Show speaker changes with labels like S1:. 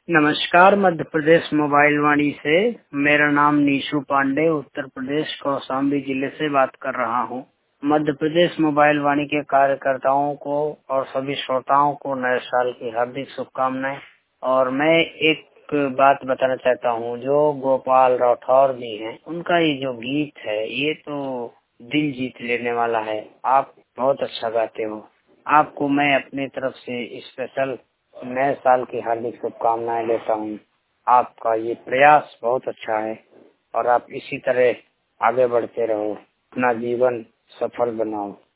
S1: नमस्कार। मध्य प्रदेश मोबाइल वाणी से मेरा नाम नीशू पांडे उत्तर प्रदेश कौशाम्बी जिले से बात कर रहा हूँ। मध्य प्रदेश मोबाइल वाणी के कार्यकर्ताओं को और सभी श्रोताओं को नए साल की हार्दिक शुभकामनाएं। और मैं एक बात बताना चाहता हूँ, जो गोपाल राठौर जी हैं उनका ये जो गीत है ये तो दिल जीत लेने वाला है। आप बहुत अच्छा गाते हो। आपको मैं अपनी तरफ से स्पेशल नए साल की हार्दिक शुभकामनाएं देता हूँ। आपका ये प्रयास बहुत अच्छा है और आप इसी तरह आगे बढ़ते रहो, अपना जीवन सफल बनाओ।